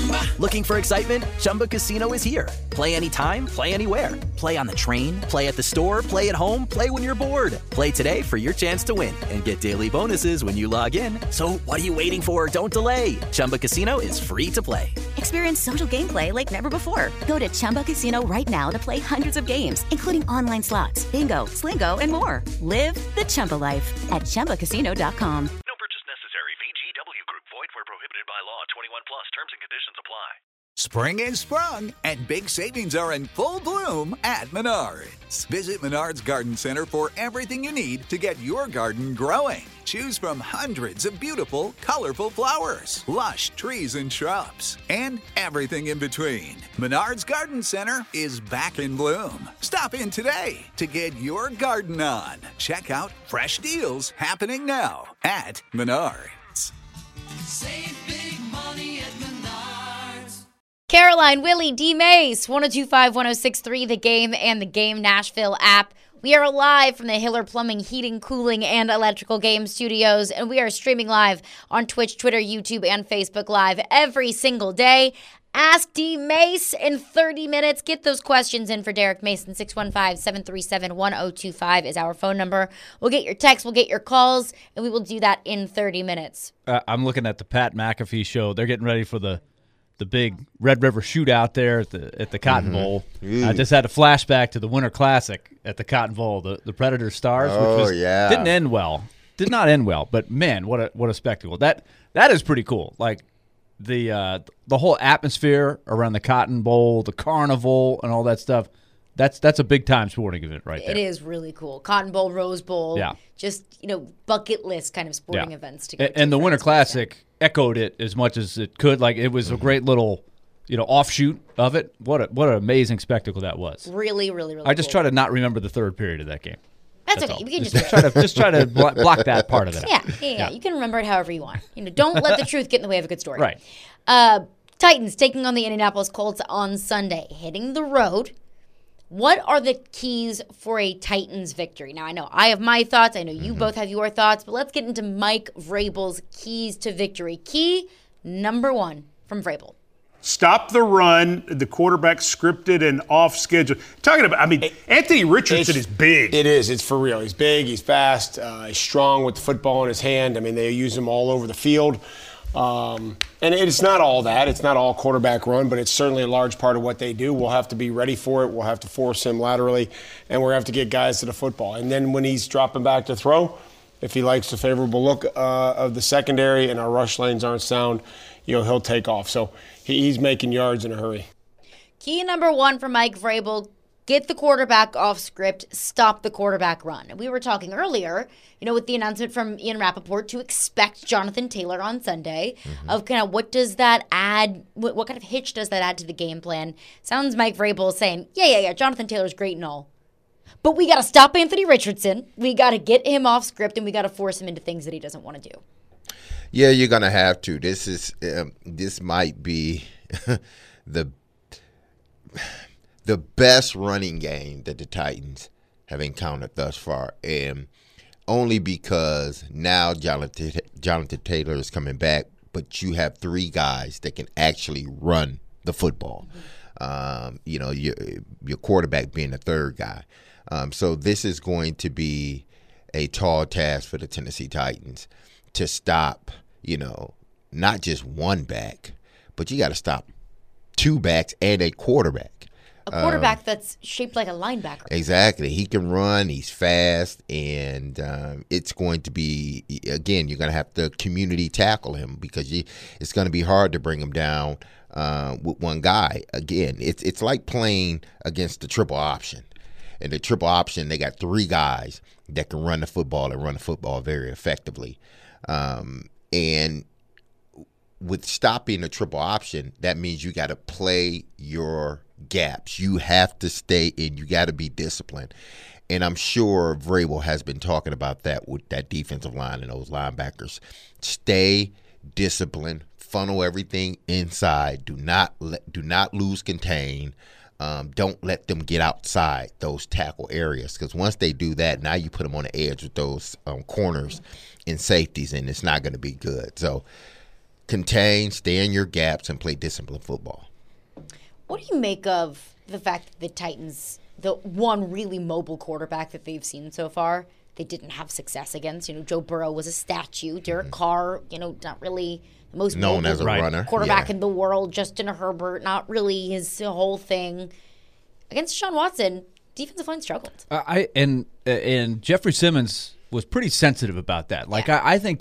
Looking for excitement? Chumba Casino is here. Play anytime, play anywhere. Play on the train, play at the store, play at home, play when you're bored. Play today for your chance to win and get daily bonuses when you log in. So what are you waiting for? Don't delay. Chumba Casino is free to play. Experience social gameplay like never before. Go to Chumba Casino right now to play hundreds of games, including online slots, bingo, Slingo, and more. Live the Chumba life at ChumbaCasino.com. No purchase necessary. VGW Group. Void where prohibited by law. 21 plus. Terms and conditions apply. Spring is sprung, and big savings are in full bloom at Menards. Visit Menards Garden Center for everything you need to get your garden growing. Choose from hundreds of beautiful, colorful flowers, lush trees and shrubs, and everything in between. Menards Garden Center is back in bloom. Stop in today to get your garden on. Check out fresh deals happening now at Menards. Save big money at Menards. Caroline, Willie, D. Mace, 1025, 1063, The Game and the Game Nashville app. We are live from the Hiller Plumbing, Heating, Cooling, and Electrical Game Studios, and we are streaming live on Twitch, Twitter, YouTube, and Facebook Live every single day. Ask D. Mace in 30 minutes. Get those questions in for Derek Mason. 615-737-1025 is our phone number. We'll get your texts, we'll get your calls, and we will do that in 30 minutes. I'm looking at the Pat McAfee show. They're getting ready for the big Red River shootout there at the Cotton Bowl. I just had a flashback to the Winter Classic at the Cotton Bowl, the Predator Stars, which didn't end well. Did not end well, but man, what a spectacle. That is pretty cool. Like the whole atmosphere around the Cotton Bowl, the carnival, and all that stuff. That's a big time sporting event right there. It is really cool. Cotton Bowl, Rose Bowl, just bucket list kind of sporting events to go to. And the Winter Classic echoed it as much as it could. Like it was a great little offshoot of it. What an amazing spectacle that was. Really, really, really. I just try to not remember the third period of that game. That's okay. We can just try to block that part of it out. Yeah. You can remember it however you want. Don't let the truth get in the way of a good story. Right. Titans taking on the Indianapolis Colts on Sunday, hitting the road. What are the keys for a Titans victory? Now, I know I have my thoughts. I know you both have your thoughts. But let's get into Mike Vrabel's keys to victory. Key number one from Vrabel. Stop the run, the quarterback scripted and off schedule. Talking about, Anthony Richardson is big. It is. It's for real. He's big. He's fast. He's strong with the football in his hand. They use him all over the field. And it's not all that. It's not all quarterback run, but it's certainly a large part of what they do. We'll have to be ready for it. We'll have to force him laterally, and we'll have to get guys to the football. And then when he's dropping back to throw, if he likes the favorable look of the secondary and our rush lanes aren't sound, he'll take off. So he's making yards in a hurry. Key number one for Mike Vrabel, get the quarterback off script, stop the quarterback run. And we were talking earlier, with the announcement from Ian Rappaport to expect Jonathan Taylor on Sunday, of kind of what does that add, what kind of hitch does that add to the game plan? Sounds Mike Vrabel saying, yeah, Jonathan Taylor's great and all. But we got to stop Anthony Richardson. We got to get him off script, and we got to force him into things that he doesn't want to do. Yeah, you're going to have to. This might be the best running game that the Titans have encountered thus far, and only because now Jonathan Taylor is coming back, but you have three guys that can actually run the football. Your quarterback being the third guy. So this is going to be a tall task for the Tennessee Titans to stop, not just one back, but you got to stop two backs and a quarterback. A quarterback that's shaped like a linebacker. Exactly. He can run. He's fast. And it's going to be, again, you're going to have to community tackle him because it's going to be hard to bring him down with one guy. Again, it's like playing against the triple option. And the triple option, they got three guys that can run the football and run the football very effectively. And with stopping the triple option, that means you got to play your gaps. You have to stay in. You got to be disciplined. And I'm sure Vrabel has been talking about that with that defensive line and those linebackers. Stay disciplined. Funnel everything inside. Do not lose contain. Don't let them get outside those tackle areas, because once they do that, now you put them on the edge with those corners and safeties, and it's not going to be good. So contain, stay in your gaps, and play disciplined football. What do you make of the fact that the Titans, the one really mobile quarterback that they've seen so far, they didn't have success against? Joe Burrow was a statue. Derek Carr, not really the most known mobile as a runner quarterback in the world. Justin Herbert, not really his whole thing. Against Deshaun Watson, defensive line struggled. And Jeffrey Simmons was pretty sensitive about that. Like I think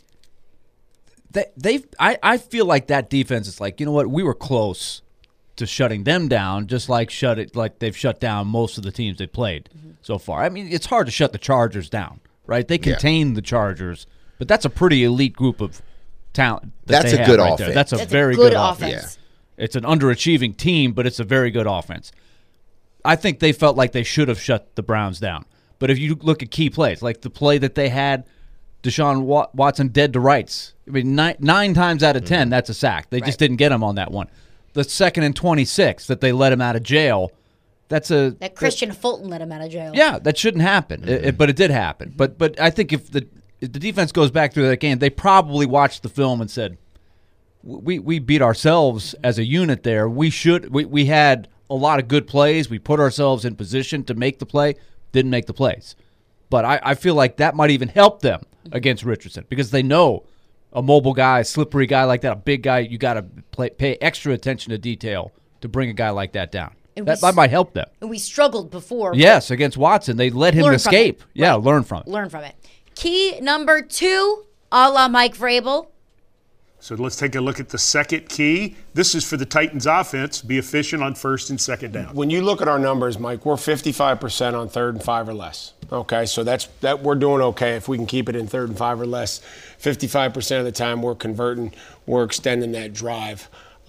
I feel like that defense is like, you know what, we were close to shutting them down, just like they've shut down most of the teams they played so far. I mean, it's hard to shut the Chargers down, right? They contain the Chargers, but that's a pretty elite group of talent. That's a good offense. There. That's a very good offense. Yeah. It's an underachieving team, but it's a very good offense. I think they felt like they should have shut the Browns down. But if you look at key plays, like the play that they had Deshaun Watson dead to rights, I mean, nine times out of 10, that's a sack. They just didn't get him on that one. The 2nd and 26 that they let him out of jail, that Christian Fulton let him out of jail. Yeah, that shouldn't happen, but it did happen. But I think if the defense goes back through that game, they probably watched the film and said, we beat ourselves as a unit there. We had a lot of good plays. We put ourselves in position to make the play, didn't make the plays. But I feel like that might even help them against Richardson because they know a mobile guy, a slippery guy like that, a big guy, you got to pay extra attention to detail to bring a guy like that down. That might help them. And we struggled before. Yes, against Watson. They let him escape. Yeah, learn from it. Learn from it. Key number 2, a la Mike Vrabel. So let's take a look at the second key. This is for the Titans offense. Be efficient on 1st and 2nd down. When you look at our numbers, Mike, we're 55% on 3rd and 5 or less. Okay, so that we're doing okay if we can keep it in 3rd and 5 or less. 55% of the time we're converting, we're extending that drive.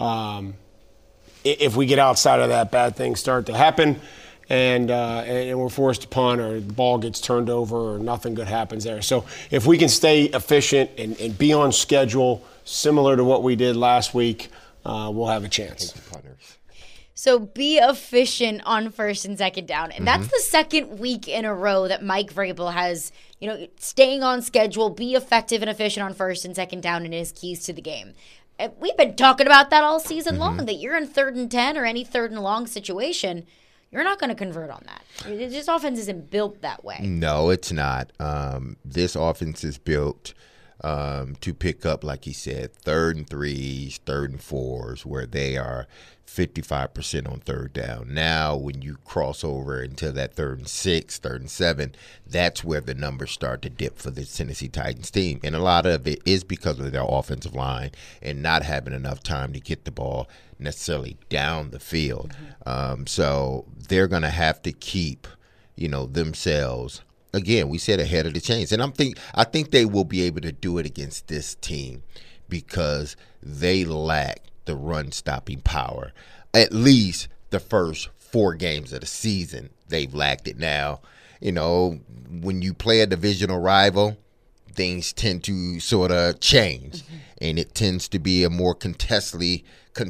If we get outside of that, bad things start to happen, and we're forced to punt or the ball gets turned over or nothing good happens there. So if we can stay efficient and be on schedule, similar to what we did last week, we'll have a chance. So be efficient on 1st and 2nd down. And that's the second week in a row that Mike Vrabel has, staying on schedule, be effective and efficient on 1st and 2nd down in his keys to the game. And we've been talking about that all season long, that you're in 3rd and 10 or any 3rd and long situation, you're not going to convert on that. This offense isn't built that way. No, it's not. This offense is built to pick up, like he said, 3rd and 3s, 3rd and 4s, where they are 55% on 3rd down. Now, when you cross over into that 3rd and 6, 3rd and 7, that's where the numbers start to dip for the Tennessee Titans team. And a lot of it is because of their offensive line and not having enough time to get the ball necessarily down the field. So they're going to have to keep, themselves. Again, we said ahead of the chains. And I think they will be able to do it against this team because they lack the run-stopping power. At least the first 4 games of the season, they've lacked it. Now, when you play a divisional rival, things tend to sort of change, and it tends to be a more contestedly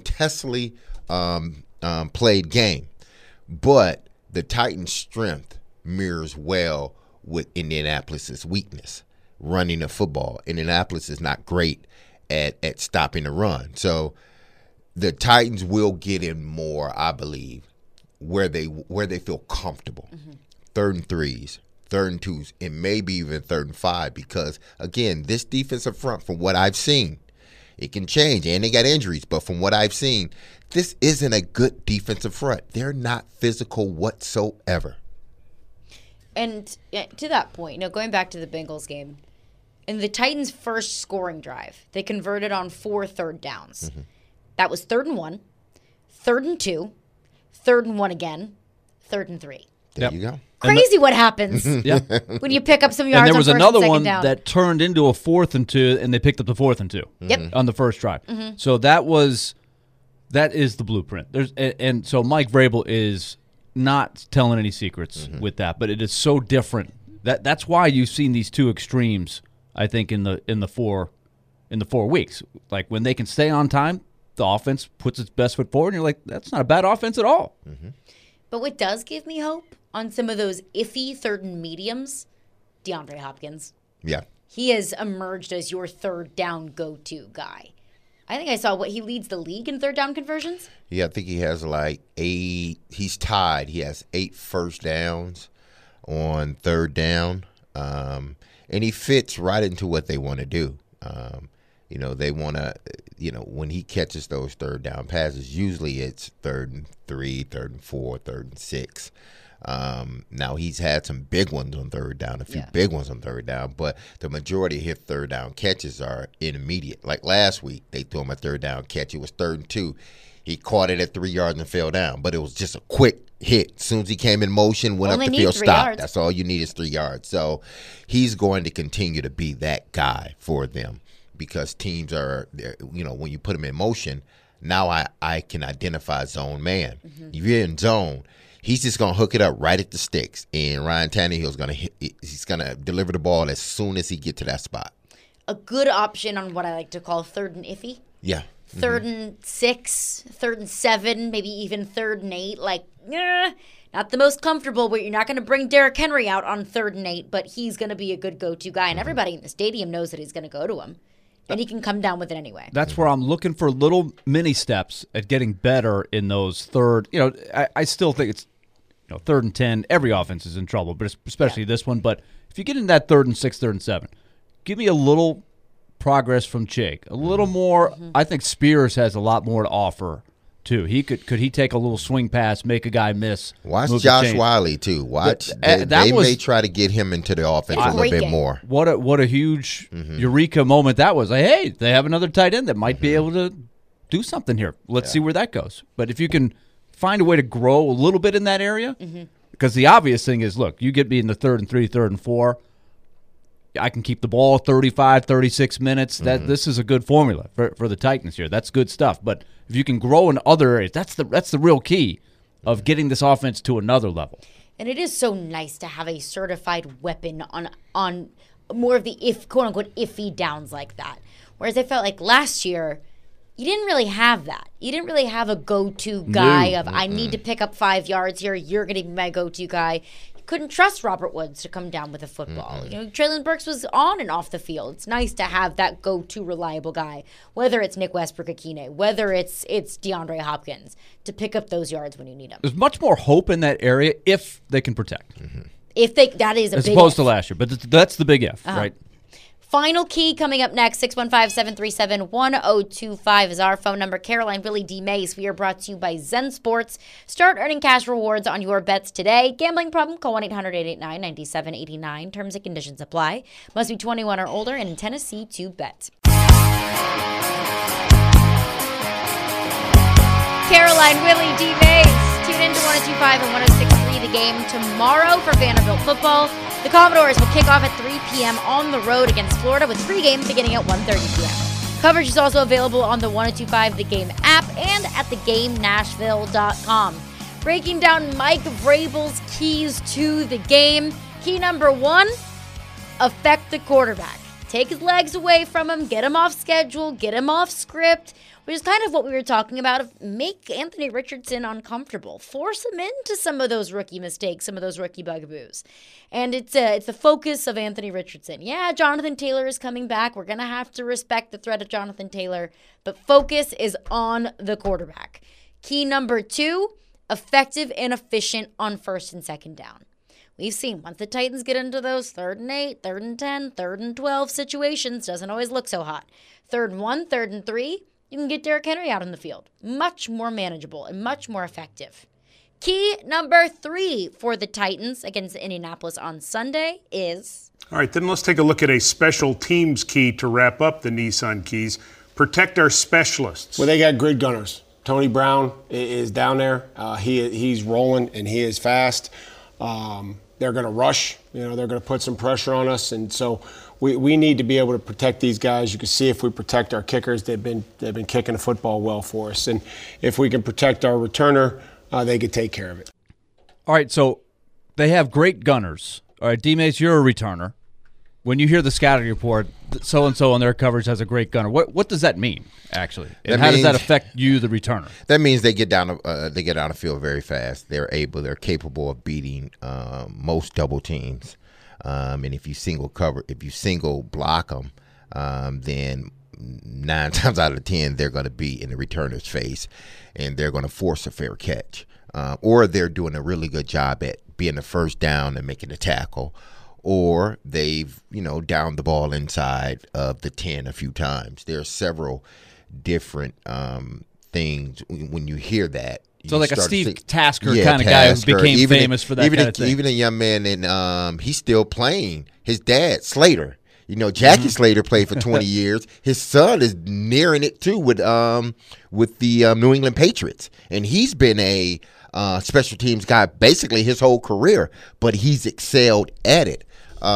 played game. But the Titans' strength mirrors well with Indianapolis's weakness, running the football. Indianapolis is not great at stopping the run. So the Titans will get in more, I believe, where they feel comfortable. 3rd and 3s, 3rd and 2s, and maybe even 3rd and 5 because, again, this defensive front, from what I've seen, it can change, and they got injuries, but from what I've seen, this isn't a good defensive front. They're not physical whatsoever. And to that point, going back to the Bengals game, in the Titans' first scoring drive, they converted on 4 3rd downs. That was 3rd and 1, 3rd and 2, 3rd and 1 again, 3rd and 3. There you go. Crazy what happens when you pick up some yards. And there was on another 1st and 2nd one down. that turned into a 4th and 2, and they picked up the 4th and 2 on the first drive. So that is the blueprint. And so Mike Vrabel is not telling any secrets with that, but it is so different. That's why you've seen these two extremes, I think, in the 4 weeks. Like when they can stay on time, the offense puts its best foot forward, and you're like, that's not a bad offense at all. But what does give me hope on some of those iffy 3rd and mediums, DeAndre Hopkins. Yeah. He has emerged as your 3rd down go-to guy. I think I saw he leads the league in third down conversions. Yeah, I think he has like 8. He's tied. He has 8 first downs on third down, and he fits right into what they want to do. They want to, when he catches those third down passes, usually it's 3rd and 3, 3rd and 4, 3rd and 6. Now he's had some big ones on third down, a few big ones on third down, but the majority of his third down catches are intermediate. Like last week, they threw him a third down catch. It was 3rd and 2. He caught it at 3 yards and fell down, but it was just a quick hit. As soon as he came in motion, went up the field, stopped. That's all you need is 3 yards. So he's going to continue to be that guy for them because teams are, when you put him in motion, now I can identify zone man. If you're in zone, he's just going to hook it up right at the sticks, and Ryan Tannehill's he's going to deliver the ball as soon as he get to that spot. A good option on what I like to call 3rd and iffy. Yeah. 3rd and 6, 3rd and 7, maybe even 3rd and 8. Like, not the most comfortable, but you're not going to bring Derrick Henry out on 3rd and 8, but he's going to be a good go-to guy, and everybody in the stadium knows that he's going to go to him, and he can come down with it anyway. That's where I'm looking for little mini steps at getting better in those third. I still think it's 3rd and 10. Every offense is in trouble, but especially this one. But if you get in that 3rd and 6, 3rd and 7, give me a little progress from Jake, a little more. I think Spears has a lot more to offer too. He could he take a little swing pass, make a guy miss. Watch Josh Wiley too. They may try to get him into the offense a little bit more. What a huge eureka moment that was. Like, hey, they have another tight end that might be able to do something here. Let's see where that goes. But if you can find a way to grow a little bit in that area, because the obvious thing is, look, you get me in the 3rd and 3, 3rd and 4. I can keep the ball 35, 36 minutes. This is a good formula for the Titans here. That's good stuff. But if you can grow in other areas, that's the real key of getting this offense to another level. And it is so nice to have a certified weapon on more of the quote unquote iffy downs like that. Whereas I felt like last year, you didn't really have that. You didn't really have a go-to guy I need to pick up 5 yards here. You're going to be my go-to guy. Couldn't trust Robert Woods to come down with a football. Treylon Burks was on and off the field. It's nice to have that go-to reliable guy, whether it's Nick Westbrook-Akine, whether it's DeAndre Hopkins, to pick up those yards when you need them. There's much more hope in that area if they can protect. That is a as big opposed if. to last year, but that's the big if, right? Final key coming up next, 615-737-1025 is our phone number. Caroline, Willie D. Mace. We are brought to you by Zen Sports. Start earning cash rewards on your bets today. Gambling problem? Call 1-800-889-9789. Terms and conditions apply. Must be 21 or older and in Tennessee to bet. Caroline, Willie D. Mace. Tune in to 102.5 and 106.3 The Game tomorrow for Vanderbilt football. The Commodores will kick off at 3 p.m. on the road against Florida with pregame beginning at 1:30 p.m. Coverage is also available on the 102.5 The Game app and at thegamenashville.com. Breaking down Mike Vrabel's keys to the game. Key number 1, affect the quarterback. Take his legs away from him, get him off schedule, get him off script, which is kind of what we were talking about. Make Anthony Richardson uncomfortable. Force him into some of those rookie mistakes, some of those rookie bugaboos. And it's the focus of Anthony Richardson. Yeah, Jonathan Taylor is coming back. We're going to have to respect the threat of Jonathan Taylor, but focus is on the quarterback. Key number 2, effective and efficient on 1st and 2nd down. We've seen once the Titans get into those 3rd and 8, 3rd and 10, 3rd and 12 situations, doesn't always look so hot. 3rd and 1, 3rd and 3, you can get Derrick Henry out in the field. Much more manageable and much more effective. Key number 3 for the Titans against Indianapolis on Sunday is... All right, then let's take a look at a special teams key to wrap up the Nissan keys. Protect our specialists. Well, they got grid gunners. Tony Brown is down there. He's rolling, and he is fast. They're going to rush. They're going to put some pressure on us, and so we need to be able to protect these guys. You can see if we protect our kickers, they've been kicking the football well for us, and if we can protect our returner, they could take care of it. All right, so they have great gunners. All right, D-Mace, you're a returner. When you hear the scouting report, so-and-so on their coverage has a great gunner, what does that mean, actually? And how does that affect you, the returner? That means they get down the field very fast. They're capable of beating most double teams. And if you single block them, then 9 times out of 10 they're going to be in the returner's face, and they're going to force a fair catch, or they're doing a really good job at being the first down and making the tackle, or they've downed the ball inside of the 10 a few times. There are several different things when you hear that. So like a Steve Tasker kind of guy who became famous for that kind of thing. Even a young man, and he's still playing. His dad, Slater. Jackie Slater played for 20 years. His son is nearing it too with the New England Patriots, and he's been a special teams guy basically his whole career, but he's excelled at it.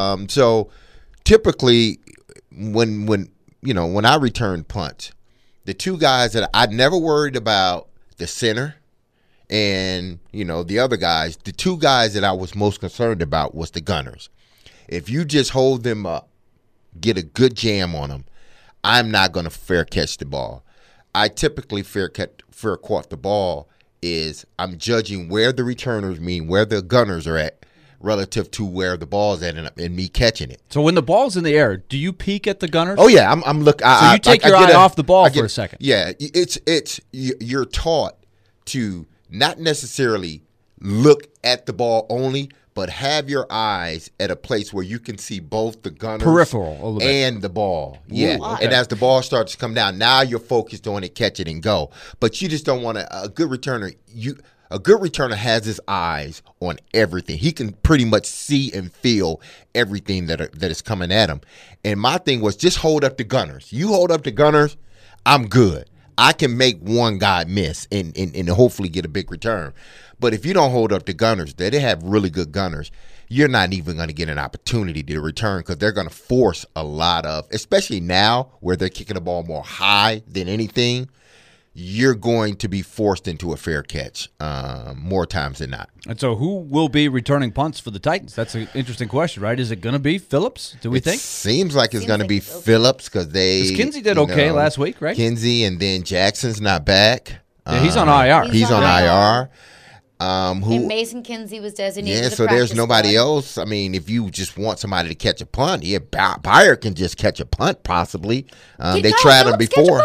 So typically, when I return punts, the two guys that I never worried about, the center and the other guys, the two guys that I was most concerned about was the gunners. If you just hold them up, get a good jam on them, I'm not going to fair catch the ball. I typically fair caught the ball is I'm judging where the returners where the gunners are at relative to where the ball's at and me catching it. So when the ball's in the air, do you peek at the gunners? Oh yeah, I'm looking. So you take your eye off the ball for a second. Yeah, you're taught to not necessarily look at the ball only, but have your eyes at a place where you can see both the gunners peripheral and the ball. Yeah, okay. And as the ball starts to come down, now you're focused on it, catch it, and go. But you just don't want a good returner. A good returner has his eyes on everything. He can pretty much see and feel everything that is coming at him. And my thing was just hold up the gunners. You hold up the gunners, I'm good. I can make one guy miss and hopefully get a big return. But if you don't hold up the gunners, they have really good gunners, you're not even going to get an opportunity to return because they're going to force a lot of, especially now where they're kicking the ball more high than anything, you're going to be forced into a fair catch more times than not. And so who will be returning punts for the Titans? That's an interesting question, right? Is it going to be Phillips, do we think? Seems like it's going to be Phillips because Kinsey did okay last week, right? Kinsey, and then Jackson's not back. Yeah, he's on IR. He's on IR. And Mason Kinsey was designated. Yeah, so there's nobody else. I mean, if you just want somebody to catch a punt, Byer can just catch a punt possibly. They tried him before.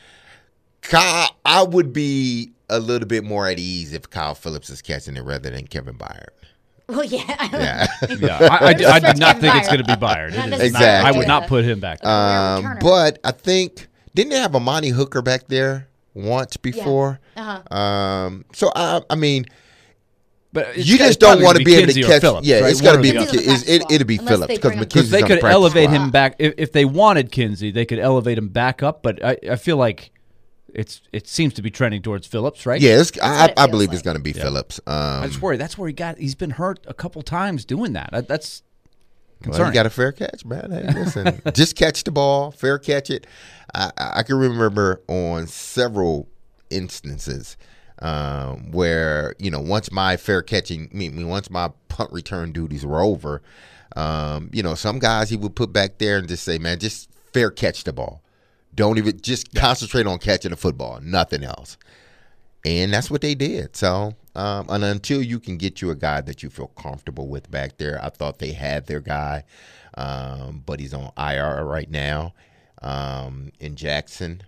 I would be a little bit more at ease if Kyle Phillips is catching it rather than Kevin Byard. Well, yeah. I did not think it's going to be Byard. Exactly. I would not put him back. But I think, didn't they have Amani Hooker back there once before? Yeah. So, I mean, but you just don't want to be able to catch. Phillips, yeah, right? it's going to be it'll be Phillips because they could elevate him back if they wanted Kinsey. They could elevate him back up, but I feel like it seems to be trending towards Phillips, right? Yeah, I believe it's going to be Phillips. I just worry that's where he's been hurt a couple times doing that. That's concerning. You got a fair catch, man. Hey, listen, just catch the ball, fair catch it. I can remember on several instances where once my fair catching, once my punt return duties were over, some guys he would put back there and just say, man, just fair catch the ball. Don't even just concentrate on catching the football, nothing else. And that's what they did. So, and until you can get you a guy that you feel comfortable with back there, I thought they had their guy, but he's on IR right now in Jackson.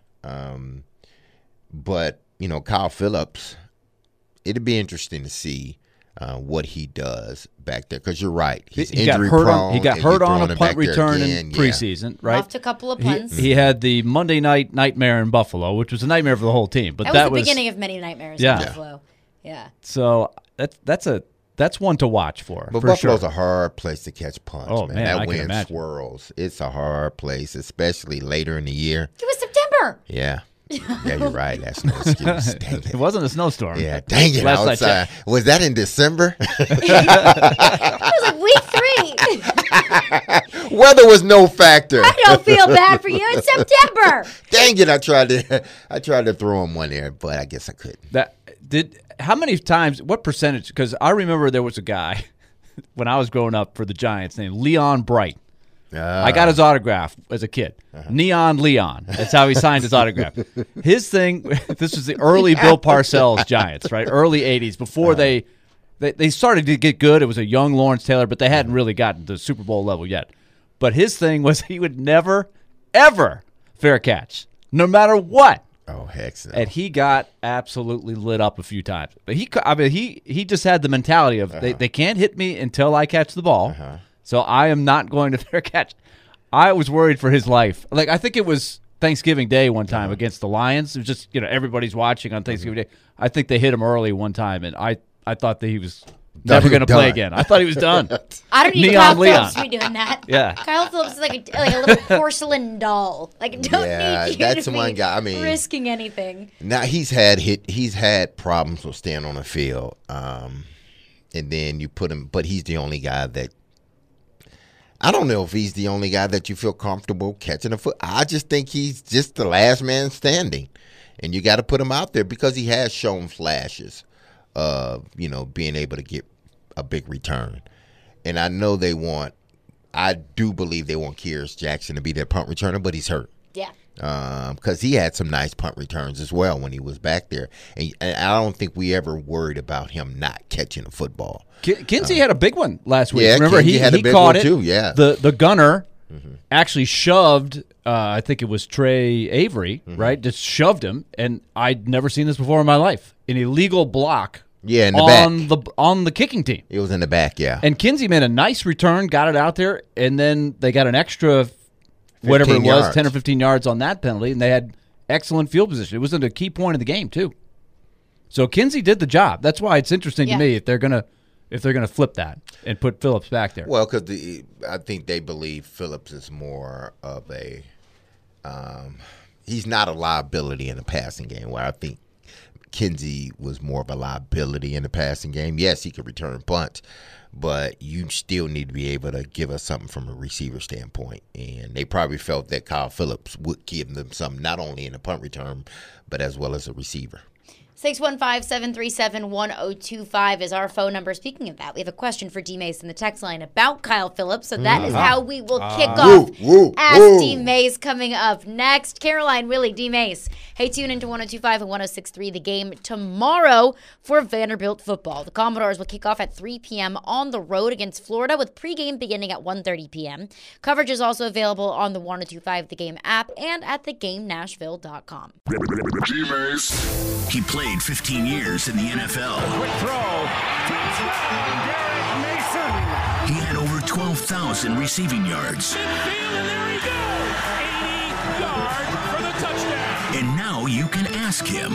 But, Kyle Phillips, it'd be interesting to see what he does back there because you're right. He's injury prone. He got hurt on a punt return in preseason, right? Lost a couple of punts. He had the Monday night nightmare in Buffalo, which was a nightmare for the whole team. But that was the beginning of many nightmares in Buffalo. Yeah. So that's one to watch for. But for Buffalo's sure. a hard place to catch punts. Oh man, that I wind can imagine. swirls. It's a hard place, especially later in the year. It was September. Yeah. Yeah, you're right. That's no excuse. Dang it. It wasn't a snowstorm. Yeah, dang it. Outside. Was that in December? It was like week 3. Weather was no factor. I don't feel bad for you. It's September. Dang it! I tried to throw him one there, but I guess I couldn't. How many times? What percentage? Because I remember there was a guy when I was growing up for the Giants named Leon Bright. I got his autograph as a kid. Neon Leon. That's how he signed his autograph. His thing, this was the early Bill Parcells Giants, right? Early 80s, before they started to get good. It was a young Lawrence Taylor, but they hadn't really gotten to Super Bowl level yet. But his thing was he would never, ever fair catch, no matter what. Oh, heck no. And he got absolutely lit up a few times. But he just had the mentality of they can't hit me until I catch the ball. So I am not going to fair catch. I was worried for his life. Like, I think it was Thanksgiving Day one time against the Lions. It was just, everybody's watching on Thanksgiving Day. I think they hit him early one time, and I thought that he was never going to play again. I thought he was done. I don't need Kyle Phillips to be doing that. Yeah. Kyle Phillips is like a little porcelain doll. Like, don't need you that's to be one guy. I mean, risking anything. Now he's had problems with staying on the field, and then you put him. But he's the only guy that. I don't know if he's the only guy that you feel comfortable catching a foot. I just think he's just the last man standing, and you got to put him out there because he has shown flashes of being able to get a big return. And I know I do believe they want Kearis Jackson to be their punt returner, but he's hurt. Yeah. Because he had some nice punt returns as well when he was back there. And I don't think we ever worried about him not catching a football. Kinsey had a big one last week. Yeah, remember, Kinsey had a big caught one it too, yeah. The gunner actually shoved, I think it was Trey Avery, right? Just shoved him, and I'd never seen this before in my life. An illegal block. Yeah, in the back. On the kicking team. It was in the back, yeah. And Kinsey made a nice return, got it out there, and then they got an extra, whatever it was, yards. 10 or 15 yards on that penalty, and they had excellent field position. It was a key point of the game, too. So Kinsey did the job. That's why it's interesting to me if they're gonna flip that and put Phillips back there. Well, because I think they believe Phillips is more of a he's not a liability in the passing game, where I think Kinsey was more of a liability in the passing game. Yes, he could return punts, but you still need to be able to give us something from a receiver standpoint. And they probably felt that Kyle Phillips would give them something not only in the punt return, but as well as a receiver. 615-737-1025 is our phone number. Speaking of that, we have a question for D. Mace in the text line about Kyle Phillips. So that is how we will kick off Ask D. Mace coming up next. Caroline, Willie, D. Mace. Hey, tune into 102.5 and 106.3 The Game tomorrow for Vanderbilt football. The Commodores will kick off at 3 p.m. on the road against Florida with pregame beginning at 1:30 p.m. Coverage is also available on the 102.5 The Game app and at thegamenashville.com. He played 15 years in the NFL. Quick throw. Touchdown, Derek Mason. He had over 12,000 receiving yards. Midfield, and there he goes. 80 yards for the touchdown. And now you can ask him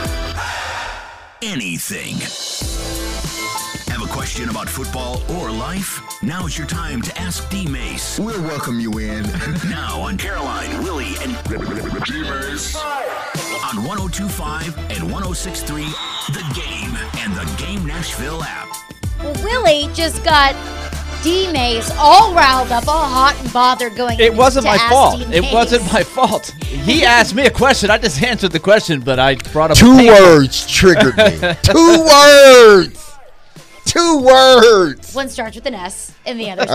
anything. Have a question about football or life? Now's your time to ask D. Mace. We'll welcome you in. Now on Caroline, Willie, and D. Mace. On 102.5 and 106.3 The Game and the Game Nashville app. Well, Willie just got D. Mace all riled up, all hot and bothered going It wasn't to my ask fault. D. It Mace. wasn't my fault. He asked me a question. I just answered the question, but I brought up Two a paper. words triggered me. Two words. Two words. One starts with an S and the other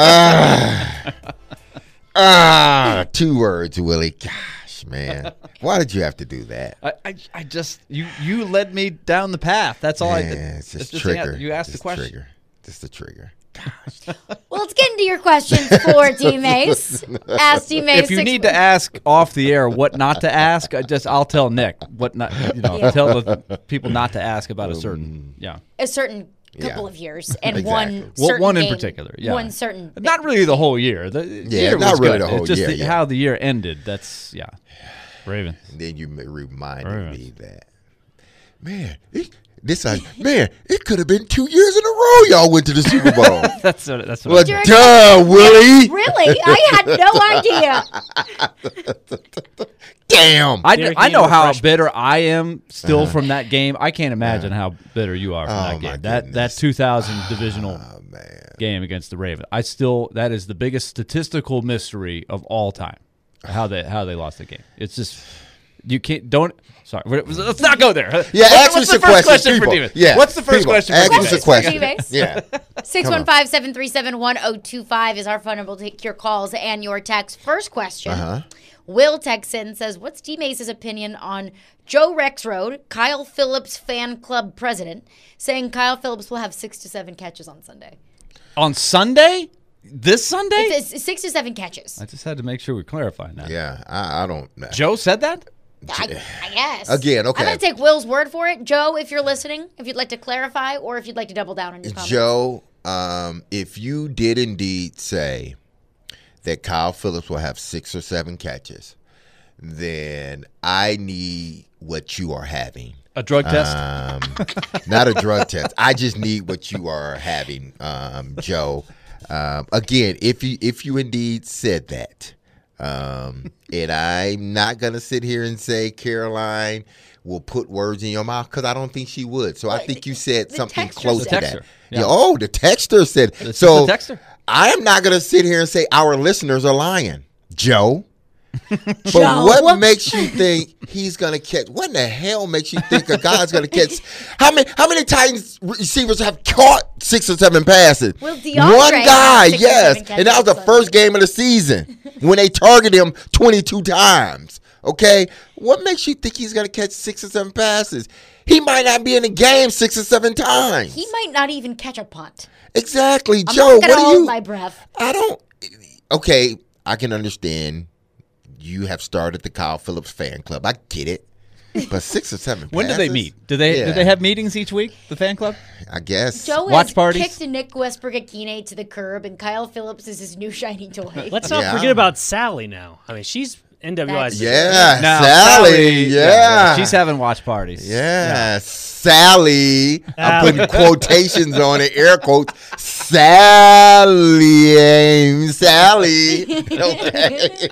starts 2 words, Willie. Gosh, man. Why did you have to do that? I just you led me down the path. That's all I did. It's just It's trigger. You asked the Just question. Trigger. Just a trigger. Well, let's get into your questions for D. Mace. Ask D. Mace. If you need to ask off the air what not to ask, I'll tell Nick what not. Tell the people not to ask about a certain a certain couple of years and Exactly. one certain one in game, particular. Yeah, one certain. Not really the whole year. The year not was really good. the whole It's just year, yeah. how the year ended. That's Ravens. And then you reminded me that, man, it could have been 2 years in a row y'all went to the Super Bowl. That's what Well, I meant. duh, Willie. Really? I had no idea. Damn. I know how bitter I am still from that game. I can't imagine how bitter you are from that game. That 2000 divisional game against the Ravens. That is the biggest statistical mystery of all time. How they lost the game. It's just you can't Sorry, let's not go there. Yeah, ask what's us the a first question, for people. Demas? Yeah, What's the first people, question ask for us Demas? a question. D-Mace. Yeah. 615-737-1025 is our phone number. We'll take your calls and your texts. First question. Will Texan says, what's D. Mace's opinion on Joe Rexroad, Kyle Phillips fan club president, saying Kyle Phillips will have 6 to 7 catches on Sunday? On Sunday? This Sunday? It's 6 to 7 catches. I just had to make sure we clarify that. Yeah, I don't. Joe said that? I guess. Again, okay. I'm going to take Will's word for it. Joe, if you're listening, if you'd like to clarify or if you'd like to double down on your comments. Joe, if you did indeed say that Kyle Phillips will have 6 or 7 catches, then I need what you are having. A drug test? Not a drug test. I just need what you are having, Joe. Again, if you indeed said that, and I'm not gonna sit here and say Caroline will put words in your mouth because I don't think she would. So I think you said something close to that. Yeah. Oh, the texter said. So the texter. I am not gonna sit here and say our listeners are lying, Joe. But Joe, what makes you think he's gonna catch? What in the hell makes you think a guy's gonna catch? How many times receivers have caught 6 or 7 passes? Well, DeAndre one guy, had 6 or 7 yes, catches and that was the first game of the season when they targeted him 22 times. Okay, what makes you think he's gonna catch 6 or 7 passes? He might not be in the game 6 or 7 times. He might not even catch a punt. Exactly, I'm Joe. not gonna What are hold you? my breath. I don't. Okay, I can understand. You have started the Kyle Phillips fan club. I get it. But 6 or 7 When do passes? they meet? Do they have meetings each week, the fan club? I guess. Joe Watch has parties? kicked Nick Westbrook-Akine to the curb, and Kyle Phillips is his new shiny toy. Let's not forget about Sally now. I mean, she's NWI's. Yeah, Now, Sally. Yeah. She's having watch parties. Yeah, Sally. I'm putting quotations on it, air quotes. Sally. Okay.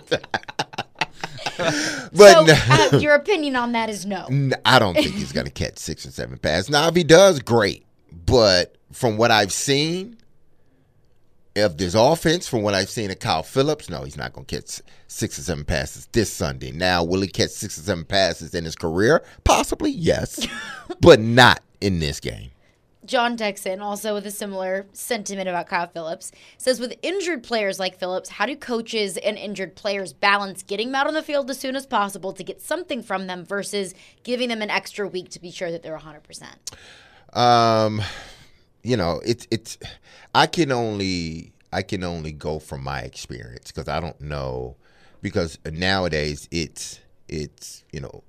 But so, your opinion on that is no. I don't think he's going to catch 6 or 7 passes. Now, if he does, great. But from what I've seen of this offense, from what I've seen of Kyle Phillips, no, he's not going to catch 6 or 7 passes this Sunday. Now, will he catch 6 or 7 passes in his career? Possibly, yes. But not in this game. John Texan, also with a similar sentiment about Kyle Phillips, says with injured players like Phillips, how do coaches and injured players balance getting them out on the field as soon as possible to get something from them versus giving them an extra week to be sure that they're 100%? You know, it's I can only go from my experience because I don't know, because nowadays it's you know,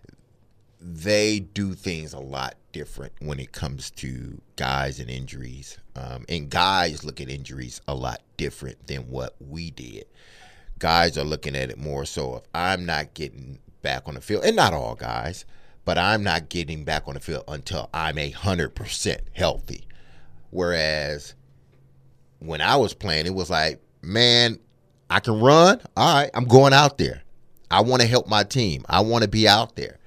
they do things a lot different when it comes to guys and injuries. And guys look at injuries a lot different than what we did. Guys are looking at it more so if I'm not getting back on the field, and not all guys, but I'm not getting back on the field until I'm 100% healthy. Whereas when I was playing, it was like, man, I can run. All right, I'm going out there. I want to help my team. I want to be out there.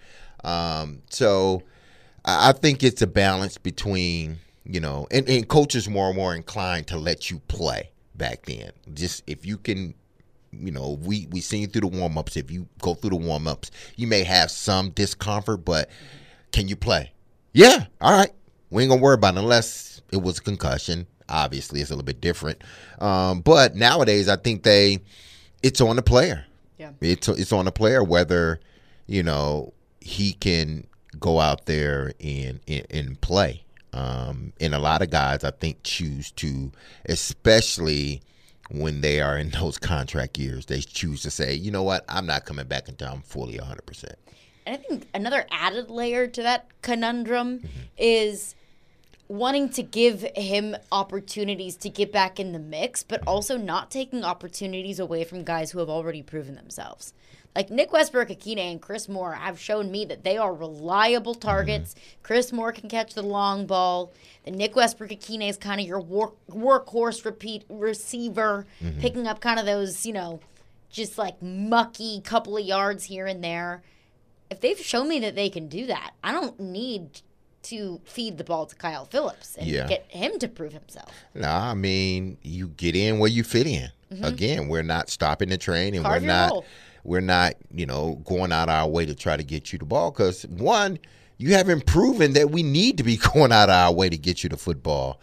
So I think it's a balance between, you know, and coaches more and more inclined to let you play back then. Just if you can, you know, we seen through the warm-ups. If you go through the warm-ups, you may have some discomfort, but can you play? Yeah, all right. We ain't going to worry about it unless it was a concussion. Obviously, it's a little bit different. But nowadays, I think it's on the player. Yeah, it's on the player whether, you know, he can go out there and play. And a lot of guys, I think, choose to, especially when they are in those contract years, they choose to say, you know what, I'm not coming back until I'm fully 100%. And I think another added layer to that conundrum is wanting to give him opportunities to get back in the mix, but also not taking opportunities away from guys who have already proven themselves. Like Nick Westbrook-Akine and Chris Moore have shown me that they are reliable targets. Chris Moore can catch the long ball. The Nick Westbrook-Akine is kind of your workhorse repeat receiver, picking up kind of those, you know, just like mucky couple of yards here and there. If they've shown me that they can do that, I don't need to feed the ball to Kyle Phillips and get him to prove himself. No, I mean, you get in where you fit in. Again, we're not stopping the train, and we're not, you know, going out our way to try to get you the ball because, one, you haven't proven that we need to be going out our way to get you the football.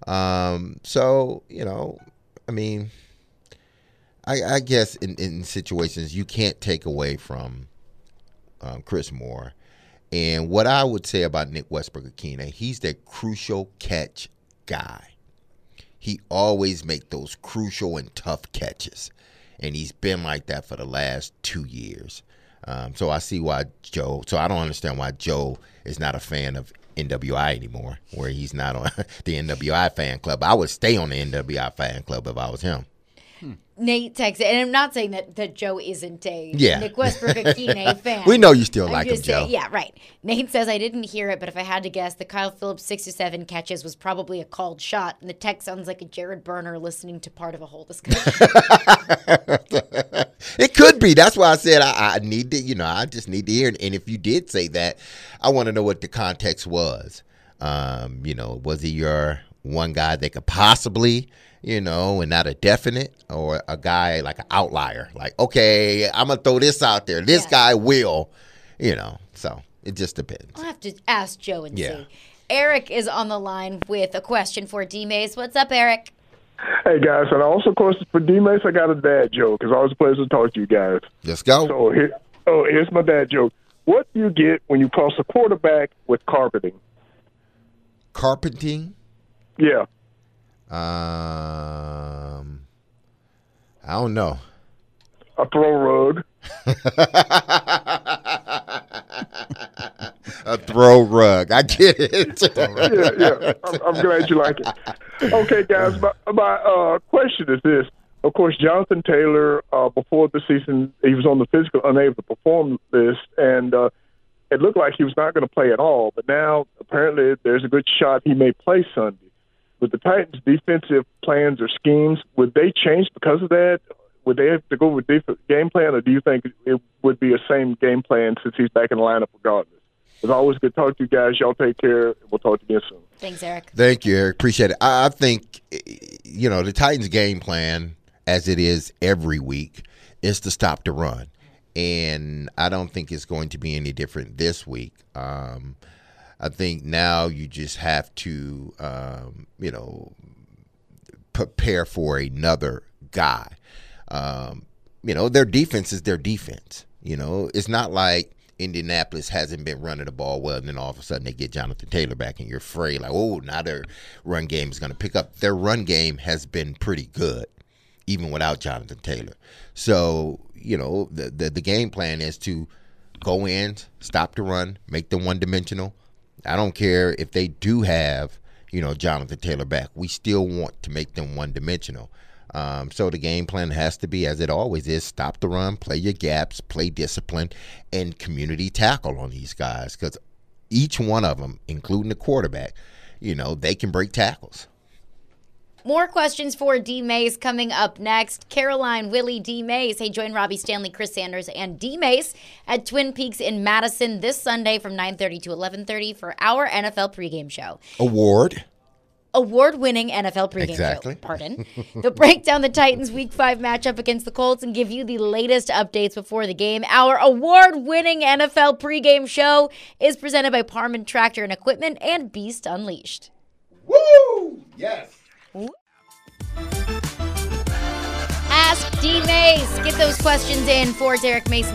So, you know, I mean, I guess in situations you can't take away from Chris Moore. And what I would say about Nick Westbrook-Akine, he's that crucial catch guy. he always make those crucial and tough catches. And he's been like that for the last 2 years. So I see why Joe – so I don't understand why Joe is not a fan of NWI anymore, where he's not on the NWI fan club. I would stay on the NWI fan club if I was him. Nate texted, and I'm not saying that Joe isn't a Nick Westbrook Akine fan. We know you still like him, Joe. Yeah, right. Nate says, I didn't hear it, but if I had to guess, the Kyle Phillips 6 or 7 catches was probably a called shot, and the text sounds like a Jared Berner listening to part of a whole discussion. It could be. That's why I said I need to, I just need to hear it. And if you did say that, I want to know what the context was. Was he your one guy that could possibly, and not a definite, or a guy like an outlier? Like, okay, I'm going to throw this out there. This guy will, so it just depends. I'll have to ask Joe and see. Eric is on the line with a question for D-Mace. What's up, Eric? Hey, guys, and also, of course, for D-Mace, I got a dad joke, because always a pleasure to talk to you guys. Let's go. So here's my dad joke. What do you get when you cross a quarterback with carpeting? Carpeting? Yeah. I don't know. A throw rug. A throw rug. I get it. Yeah. I'm glad you like it. Okay, guys, my question is this. Of course, Jonathan Taylor, before the season, he was on the physical unable to perform list, and it looked like he was not going to play at all. But now, apparently, there's a good shot he may play Sunday. With the Titans' defensive plans or schemes, would they change because of that? Would they have to go with different game plan, or do you think it would be a same game plan since he's back in the lineup regardless? It's always good to talk to you guys. Y'all take care. We'll talk to you again soon. Thanks, Eric. Thank you, Eric. Appreciate it. I think, the Titans' game plan, as it is every week, is to stop the run. And I don't think it's going to be any different this week. I think now you just have to, prepare for another guy. Their defense is their defense. It's not like Indianapolis hasn't been running the ball well, and then all of a sudden they get Jonathan Taylor back, and you're afraid, like, oh, now their run game is going to pick up. Their run game has been pretty good, even without Jonathan Taylor. So, the game plan is to go in, stop the run, make them one-dimensional. I don't care if they do have, Jonathan Taylor back. We still want to make them one-dimensional. So the game plan has to be, as it always is, stop the run, play your gaps, play discipline, and community tackle on these guys. Because each one of them, including the quarterback, they can break tackles. More questions for D-Mace coming up next. Caroline, Willie, D-Mace. Hey, join Robbie Stanley, Chris Sanders, and D-Mace at Twin Peaks in Madison this Sunday from 9:30 to 11:30 for our NFL pregame show. Award-winning NFL pregame show. Pardon. They'll break down the Titans' Week 5 matchup against the Colts and give you the latest updates before the game. Our award-winning NFL pregame show is presented by Parman Tractor and Equipment and Beast Unleashed. Woo! Yes. Ask D-Mace. Get those questions in for Derek Mason,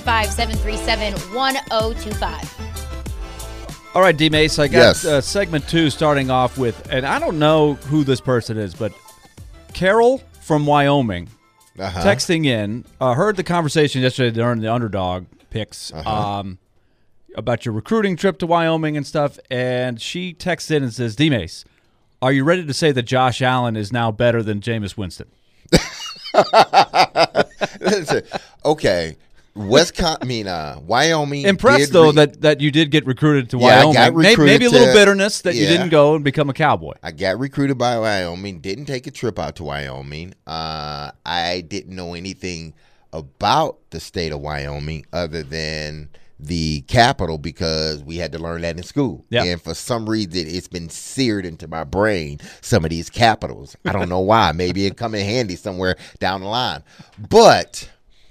615-737-1025. All right, D-Mace, I got segment 2 starting off with, and I don't know who this person is, but Carol from Wyoming texting in, heard the conversation yesterday during the Underdog picks about your recruiting trip to Wyoming and stuff, and she texts in and says, D-Mace, are you ready to say that Josh Allen is now better than Jameis Winston? Okay. Wyoming. Impressed, though, that you did get recruited to Wyoming. I got recruited maybe a little bitterness that you didn't go and become a Cowboy. I got recruited by Wyoming, didn't take a trip out to Wyoming. I didn't know anything about the state of Wyoming other than the capital because we had to learn that in school. Yep. And for some reason, it's been seared into my brain, some of these capitals. I don't know why. Maybe it'd come in handy somewhere down the line. But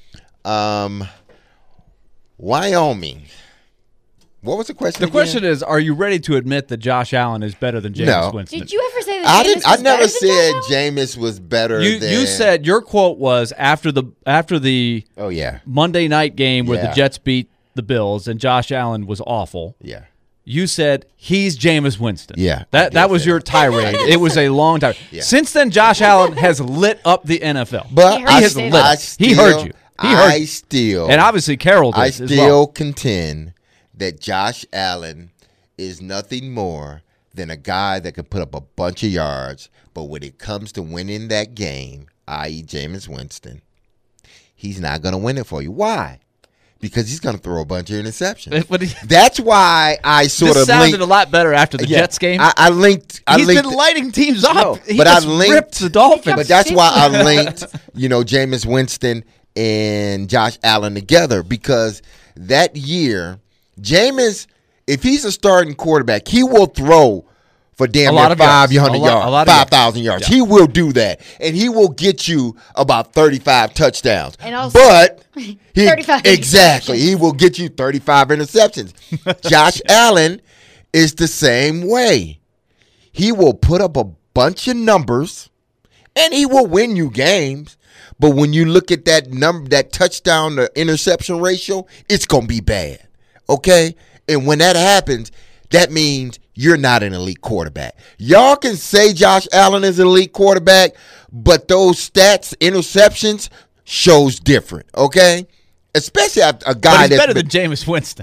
Wyoming. What was the question? The question is, are you ready to admit that Josh Allen is better than Jameis Winston? Did you ever say that Jameis was I never better said than Jameis was better than... You said, your quote was, after the Monday night game where the Jets beat the Bills and Josh Allen was awful. Yeah. you said he's Jameis Winston. Yeah, that was your tirade. It was a long time. Yeah. Since then, Josh Allen has lit up the NFL. But he heard you. And obviously Carroll did as well. I still contend that Josh Allen is nothing more than a guy that can put up a bunch of yards, but when it comes to winning that game, i.e. Jameis Winston, he's not going to win it for you. Why? Because he's going to throw a bunch of interceptions. That's why I sort of sounded a lot better after the Jets game. I linked. He's been lighting teams up. No, he but just I linked ripped the Dolphins. But that's why I linked, Jameis Winston and Josh Allen together, because that year, Jameis, if he's a starting quarterback, he will throw for damn near 500 yards, 5,000 yards. Yeah. He will do that, and he will get you about 35 touchdowns. And also, but 35 exactly, he will get you 35 interceptions. Josh Allen is the same way. He will put up a bunch of numbers, and he will win you games. But when you look at that touchdown to interception ratio, it's gonna be bad. Okay, and when that happens, that means you're not an elite quarterback. Y'all can say Josh Allen is an elite quarterback, but those stats, interceptions, shows different, okay? Especially a guy but he's better than Jameis Winston.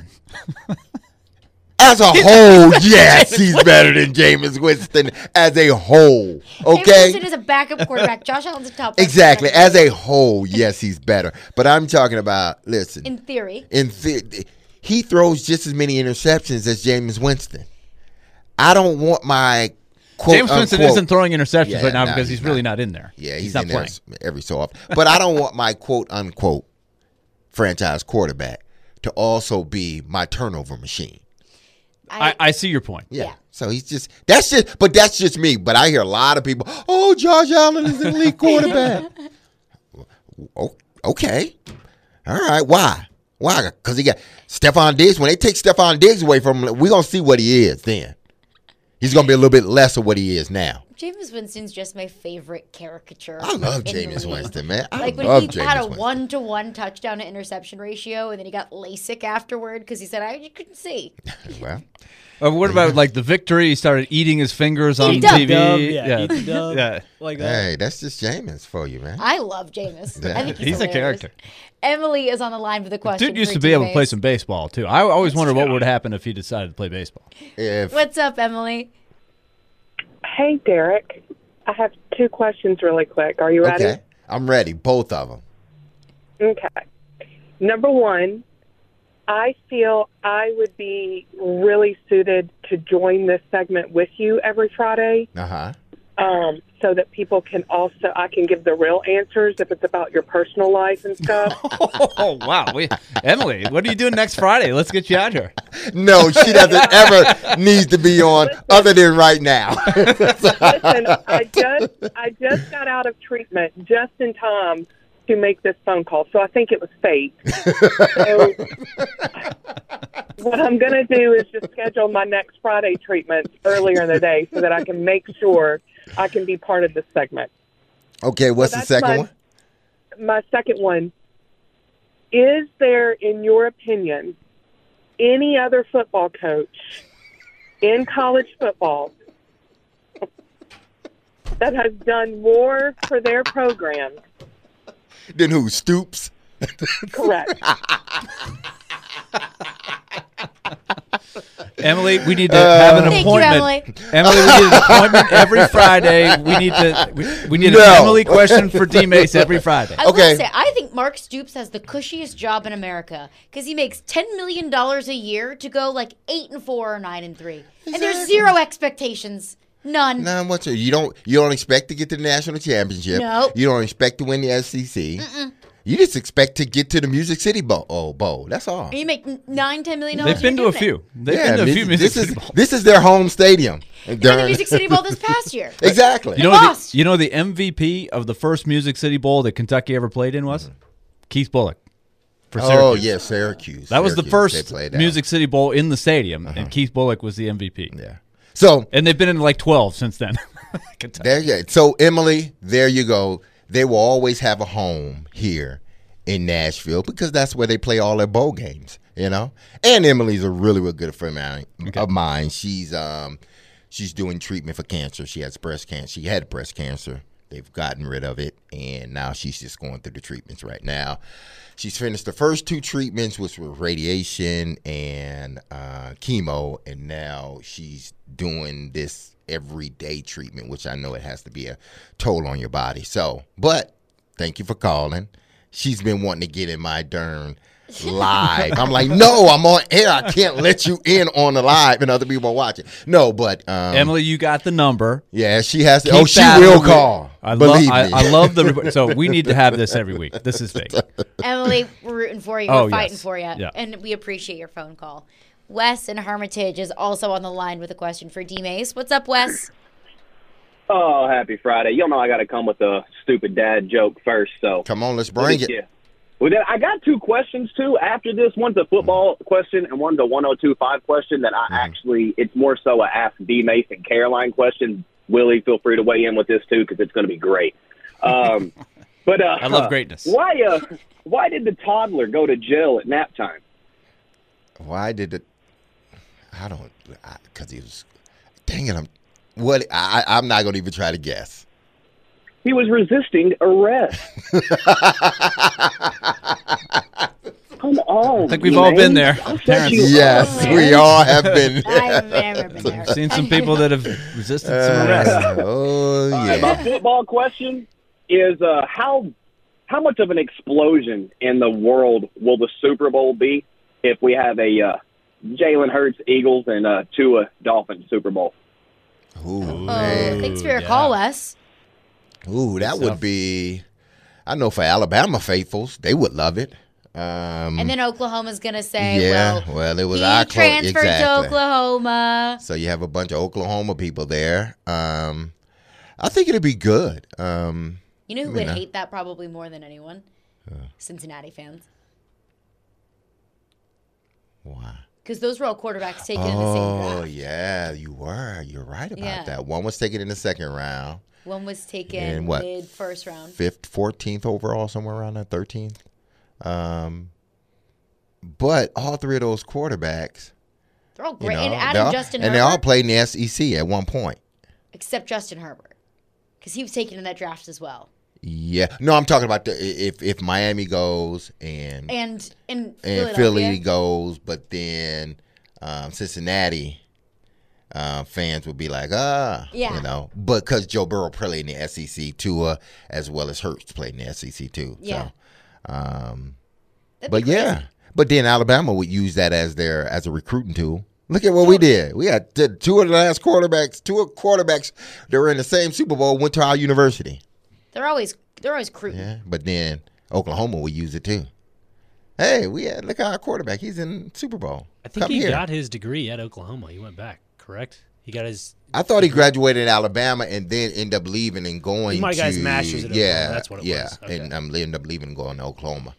As a whole, yes, he's better than Jameis Winston as a whole, okay? Jameis Winston is a backup quarterback. Josh Allen's a top. Exactly. As a whole, yes, he's better. But I'm talking about, listen. In theory. He throws just as many interceptions as Jameis Winston. I don't want my quote Jameis Winston isn't throwing interceptions right now because he's really not in there. Yeah, he's not in playing there every so often. But I don't want my quote unquote franchise quarterback to also be my turnover machine. I see your point. Yeah. So that's just me. But I hear a lot of people, oh, Josh Allen is an elite quarterback. Okay. All right. Why? Because he got Stephon Diggs. When they take Stephon Diggs away from him, we're going to see what he is then. He's going to be a little bit less of what he is now. Jameis Winston's just my favorite caricature. I love Jameis Winston, man. Like when he had a 1-to-1 touchdown to interception ratio, and then he got LASIK afterward because he said, I couldn't see. Well. What about like the victory? He started eating his fingers on TV. Yeah. Like that. Hey, that's just Jameis for you, man. I love Jameis. I think he's a character. Emily is on the line with a question. Dude used to be able to play some baseball too. I always wondered what would happen if he decided to play baseball. What's up, Emily? Hey, Derek. I have 2 questions really quick. Are you ready? Okay. I'm ready. Both of them. Okay. Number 1, I feel I would be really suited to join this segment with you every Friday. Uh-huh. So that people can I can give the real answers if it's about your personal life and stuff. Oh, wow. Emily, what are you doing next Friday? Let's get you out here. No, she doesn't ever need to be on other than right now. Listen, I just got out of treatment just in time to make this phone call, so I think it was fate. So what I'm going to do is just schedule my next Friday treatment earlier in the day so that I can make sure I can be part of this segment. Okay, what's the second one? My second one, is there, in your opinion, any other football coach in college football that has done more for their program than who? Stoops? Correct. Emily, we need to have an appointment. Emily, we need an appointment every Friday. We need an Emily question for D-Mace every Friday. I will say, I think Mark Stoops has the cushiest job in America because he makes $10 million a year to go like 8-4 or 9-3, exactly. And there's zero expectations. None. None whatsoever. You don't expect to get to the national championship. No. You don't expect to win the SEC. Mm-mm. You just expect to get to the Music City Bowl. That's all. And you make $9-10 million. They've been to a few. They've been to a few Music City Bowls. This is their home stadium. And the Music City Bowl this past year. Exactly. You know the MVP of the first Music City Bowl that Kentucky ever played in was Keith Bullock for Syracuse. Oh yeah, Syracuse. That was the first Music City Bowl in the stadium, and Keith Bullock was the MVP. Yeah. And they've been in like 12 since then. So Emily, there you go. They will always have a home here in Nashville because that's where they play all their bowl games. you know. And Emily's a really, really good friend of mine. She's doing treatment for cancer. She has breast cancer. She had breast cancer. They've gotten rid of it, and now she's just going through the treatments right now. She's finished the first 2 treatments, which were radiation and chemo, and now she's doing this everyday treatment, which I know it has to be a toll on your body. So, but thank you for calling. She's been wanting to get in my darn live. I'm like, no, I'm on air. I can't let you in on the live and other people are watching. No, but Emily, you got the number. Yeah, she has to. Keep she will call. Believe me. I love the. So we need to have this every week. This is big. Emily, we're rooting for you. We're fighting for you, and we appreciate your phone call. Wes in Hermitage is also on the line with a question for D-Mace. What's up, Wes? Oh, happy Friday. You know I got to come with a stupid dad joke first. So come on, let's bring it. Yeah. Well, then I got 2 questions, too, after this. One's a football question and one's a 1025 question that I actually – it's more so a Ask D-Mace and Caroline question. Willie, feel free to weigh in with this, too, because it's going to be great. But I love greatness. Why did the toddler go to jail at nap time? Why did it – I don't – because he was – dang it, I'm not going to even try to guess. He was resisting arrest. Come on. I think we've all been there. Yes, we all have been. I've never been there. I've seen some people that have resisted some arrest. Oh, yeah. My football question is how much of an explosion in the world will the Super Bowl be if we have a Jalen Hurts Eagles and Tua Dolphins Super Bowl? Ooh, thanks for your call, Wes. Ooh, that would be, I know for Alabama faithfuls, they would love it. And then Oklahoma's going to say, well, it was he transferred to Oklahoma. So you have a bunch of Oklahoma people there. I think it'd be good. You know who would hate that probably more than anyone? Cincinnati fans. Why? Because those were all quarterbacks taken in the same draft. Oh, yeah, you were. You're right about that. One was taken in the second round. One was taken mid-first round. 14th overall, somewhere around there, 13th. But all 3 of those quarterbacks. They're all great. And Justin Herbert. And they all played in the SEC at one point. Except Justin Herbert. Because he was taken in that draft as well. Yeah. No, I'm talking about if Miami goes and Philly goes, but then Cincinnati fans would be like, you know, but because Joe Burrow played in the SEC too, as well as Hurts played in the SEC too. Yeah. So, but then Alabama would use that as a recruiting tool. Look at what we did. We had 2 of the last quarterbacks. 2 quarterbacks that were in the same Super Bowl went to our university. They're always recruiting. Yeah, but then Oklahoma would use it too. Hey, look at our quarterback. He's in Super Bowl. I think he got his degree at Oklahoma. He went back. Correct? He got his. I thought he graduated in Alabama and then ended up leaving and going. He might got his master's at Oklahoma. That's what it was. Yeah, okay. and ended up leaving and going to Oklahoma.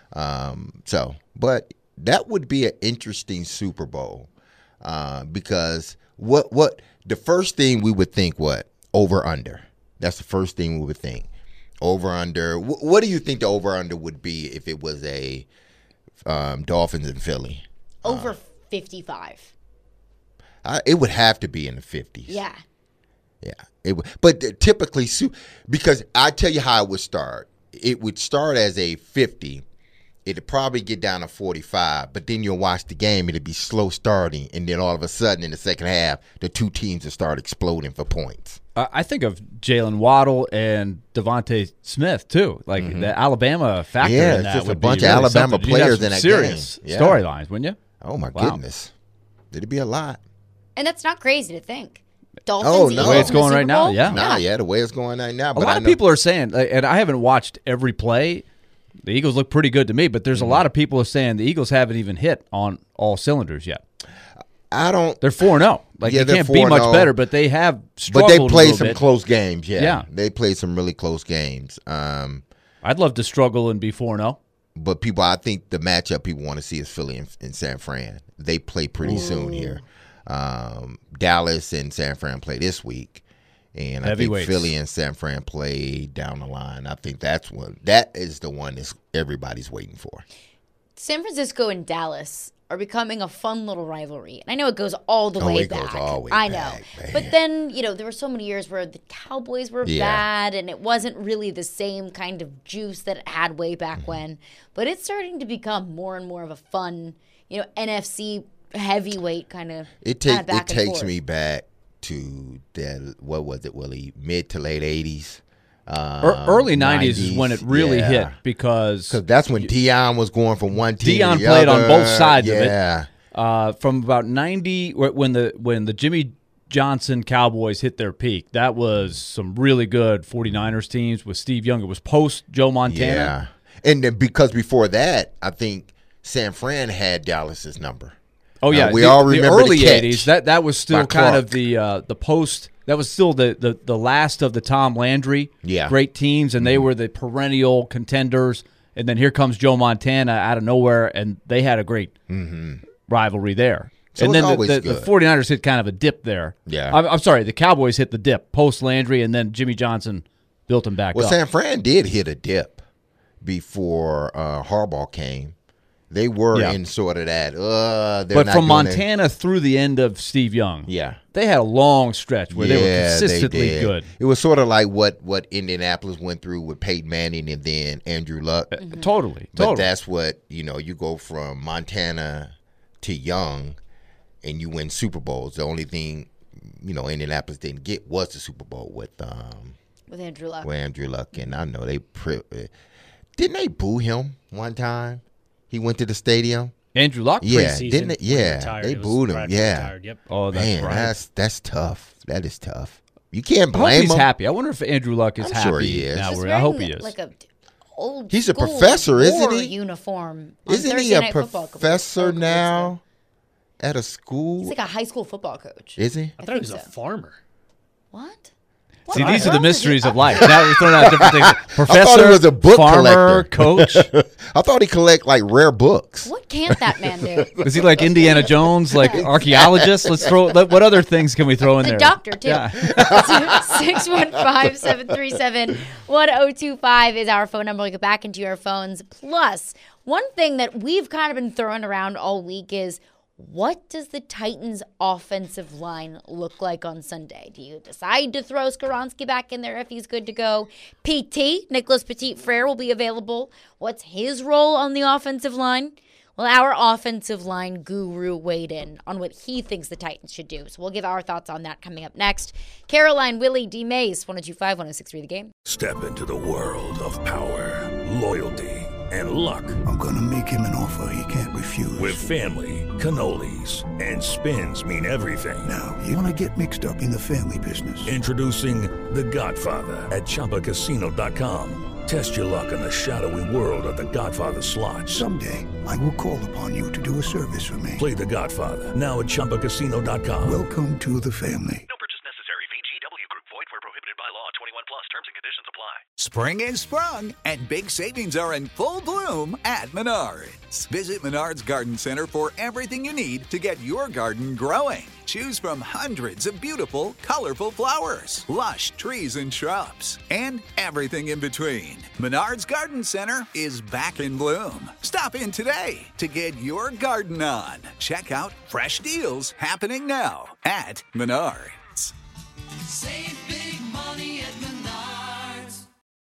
But that would be an interesting Super Bowl because what the first thing we would think over under. That's the first thing we would think. Over under. What do you think the over under would be if it was a Dolphins and Philly? Over 55. It would have to be in the 50s. Yeah. Yeah. It would, but typically, because I tell you how it would start. It would start as a 50. It'd probably get down to 45, but then you'll watch the game. It'd be slow starting, and then all of a sudden in the second half, the 2 teams will start exploding for points. I think of Jalen Waddle and Devontae Smith, too. Like the Alabama factor in that. Yeah, just a would bunch be of really Alabama players in that serious game. Storylines, wouldn't you? Oh, my goodness. It'd be a lot. And that's not crazy to think. Dolphins, the way it's going right now, the way it's going right now. But a lot of people are saying, and I haven't watched every play, the Eagles look pretty good to me, but there's a lot of people who are saying the Eagles haven't even hit on all cylinders yet. They're 4-0. Like, they can't be much better, but they have struggled. But they played some close games, yeah. They played some really close games. I'd love to struggle and be 4-0. But I think the matchup people want to see is Philly and San Fran. They play pretty soon here. Dallas and San Fran play this week. And I think Philly and San Fran play down the line. I think that is the one that everybody's waiting for. San Francisco and Dallas are becoming a fun little rivalry. And I know it goes all the way back. Goes all the way I back, know. man. But then, there were so many years where the Cowboys were bad and it wasn't really the same kind of juice that it had way back when. But it's starting to become more and more of a fun, NFC heavyweight kind of It takes me back to that, what was it, Willie? Mid to late 80s. Early 90s is when it really hit because that's when Deion was going from one team Deion to the played other. on both sides of it. From about 90, when the Jimmy Johnson Cowboys hit their peak, that was some really good 49ers teams with Steve Young. It was post Joe Montana. Yeah. And then because before that, I think San Fran had Dallas's number. Oh, yeah. We all remember the early the catch 80s. That was still kind Clark. of the post. That was still the last of the Tom Landry great teams, and they were the perennial contenders. And then here comes Joe Montana out of nowhere, and they had a great rivalry there. So and it's then always the good. 49ers hit kind of a dip there. Yeah. I'm sorry, the Cowboys hit the dip post Landry, and then Jimmy Johnson built them back Well, up. San Fran did hit a dip before Harbaugh came. They were in sort of that. But from Montana through the end of Steve Young, they had a long stretch where they were consistently they did. good. It was sort of like what Indianapolis went through with Peyton Manning and then Andrew Luck. Totally. But that's what, you go from Montana to Young and you win Super Bowls. The only thing, Indianapolis didn't get was the Super Bowl with Andrew Luck. With Andrew Luck. And I know didn't they boo him one time? He went to the stadium. Andrew Luck? Didn't they? Yeah, retired. they It was booed him. right Yeah. retired, yep. Oh, that's Man, right. that's tough. That is tough. You can't I hope blame he's him. happy. I wonder if Andrew Luck is I'm happy. sure he is. Now. He's I hope he wearing, is. like a old He's a school professor, isn't war he? Uniform. On Isn't he Thursday a Night Football professor now at a school? He's like a high school football coach. Is he? I thought he was a farmer. What? See, these are the mysteries of life. Now we're throwing out different things. Professor, I thought he was a book farmer, collector. coach. I thought he collect like rare books. What can't that man do? Is he like Indiana Jones, like archaeologist? What other things can we throw in The there? doctor, too. 615-737-1025 is our phone number. We'll get back into your phones. Plus, one thing that we've kind of been throwing around all week is, what does the Titans' offensive line look like on Sunday? Do you decide to throw Skoronski back in there if he's good to go? PT, Nicholas Petit-Frere, will be available. What's his role on the offensive line? Well, our offensive line guru weighed in on what he thinks the Titans should do. So we'll give our thoughts on that coming up next. Caroline, Willie, D. Mays, 102.5-106.3 The Game. Step into the world of power, loyalty, and luck. I'm gonna make him an offer he can't refuse. With family, cannolis, and spins mean everything. Now, you wanna get mixed up in the family business. Introducing The Godfather at ChumbaCasino.com. Test your luck in the shadowy world of The Godfather slot. Someday, I will call upon you to do a service for me. Play The Godfather now at ChumbaCasino.com. Welcome to the family. Spring is sprung, and big savings are in full bloom at Menards. Visit Menards Garden Center for everything you need to get your garden growing. Choose from hundreds of beautiful, colorful flowers, lush trees and shrubs, and everything in between. Menards Garden Center is back in bloom. Stop in today to get your garden on. Check out fresh deals happening now at Menards. Save